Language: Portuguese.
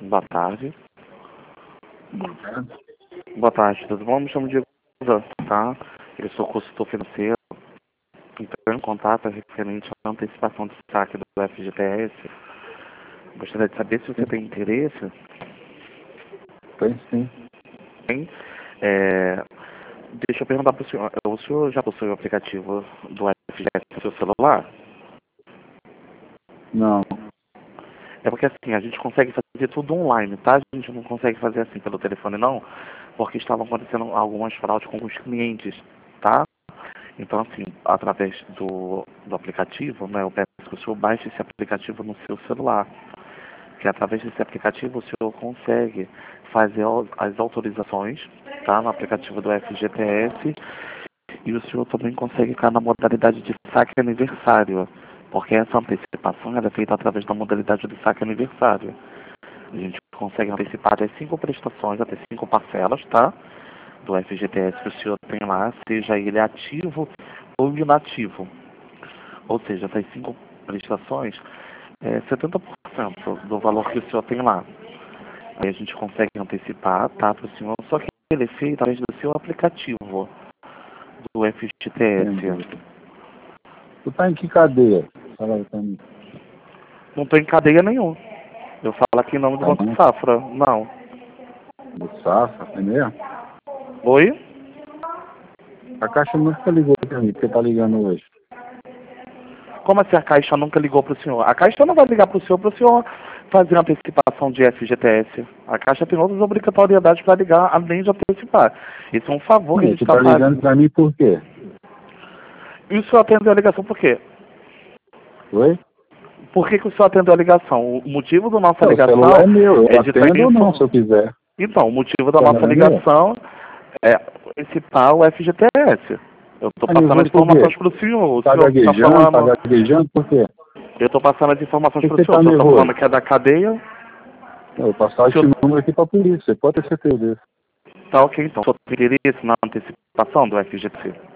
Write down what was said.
Boa tarde. Boa tarde. Boa tarde, tudo bom? Me chamo Diego, tá? Eu sou consultor financeiro. Estou em contato referente à antecipação de saque do FGTS. Gostaria de saber se você tem interesse. Tem sim. Hein? Deixa eu perguntar para o senhor. O senhor já possui o aplicativo do FGTS no seu celular? Não. É porque assim, a gente consegue fazer tudo online, tá? A gente não consegue fazer assim pelo telefone não, porque estavam acontecendo algumas fraudes com os clientes, tá? Então assim, através do aplicativo, né, eu peço que o senhor baixe esse aplicativo no seu celular. Que através desse aplicativo o senhor consegue fazer as autorizações, tá? No aplicativo do FGTS. E o senhor também consegue ficar na modalidade de saque aniversário, porque essa antecipação ela é feita através da modalidade de saque aniversário. A gente consegue antecipar até 5 prestações, até 5 parcelas, tá? Do FGTS que o senhor tem lá, seja ele ativo ou inativo. Ou seja, essas 5 prestações é 70% do valor que o senhor tem lá. Aí a gente consegue antecipar, tá, para o senhor, só que ele é feito através do seu aplicativo do FGTS. Entendi. Tu tá em que cadeia? Fala aí pra mim. Não estou em cadeia nenhuma. Eu falo aqui em nome do Tá Banco não? Safra. Não. Do Safra, é mesmo? Oi? A Caixa nunca ligou pra mim, porque tá ligando hoje. Como assim a Caixa nunca ligou para o senhor? A Caixa não vai ligar para o senhor fazer uma antecipação de FGTS. A Caixa tem outras obrigatoriedades para ligar, além de antecipar. Isso é um favor que a gente Tu está tá ligando fazendo. pra mim por quê? E o senhor atendeu a ligação por quê? Oi? Por que o senhor atendeu a ligação? O motivo da nossa O ligação celular é meu, eu é de atendo ou não, se eu quiser. Então, o motivo da O nossa celular é meu. ligação é antecipar o FGTS. Eu estou passando as Aniversário por quê? informações para o senhor. O Tá senhor está gaguejando? Tá falando... gaguejando por quê? Eu estou passando as informações Por para que o você senhor. tá O senhor está nervoso? falando que é da cadeia. Eu vou passar O esse senhor... número aqui pra polícia, você pode ter certeza disso. Tá ok, então. O senhor tem interesse na antecipação do FGTS?